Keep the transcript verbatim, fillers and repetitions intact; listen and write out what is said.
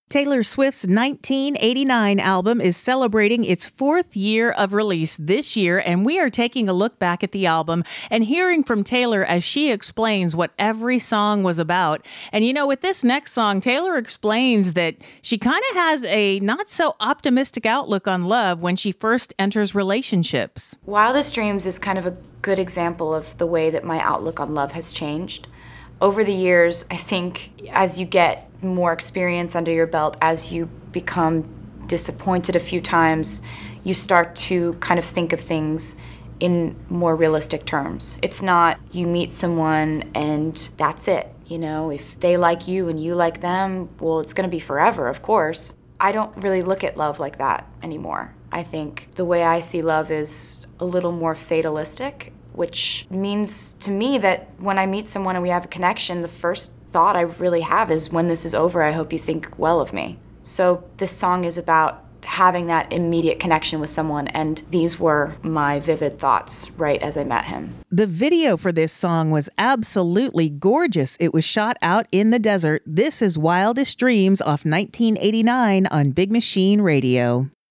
Taylor Swift's nineteen eighty-nine album is celebrating its fourth year of release this year, and we are taking a look back at the album and hearing from Taylor as she explains what every song was about. And you know, with this next song, Taylor explains that she kind of has a not so optimistic outlook on love when she first enters relationships. Wildest Dreams is kind of a good example of the way that my outlook on love has changed. Over the years, I think as you get more experience under your belt, as you become disappointed a few times, you start to kind of think of things in more realistic terms. It's not you meet someone and that's it. You know, if they like you and you like them, well, it's going to be forever, of course. I don't really look at love like that anymore. I think the way I see love is a little more fatalistic, which means to me that when I meet someone and we have a connection, the first thought I really have is, when this is over, I hope you think well of me. So this song is about having that immediate connection with someone, and these were my vivid thoughts right as I met him. The video for this song was absolutely gorgeous. It was shot out in the desert. This is Wildest Dreams off nineteen eighty-nine on Big Machine Radio.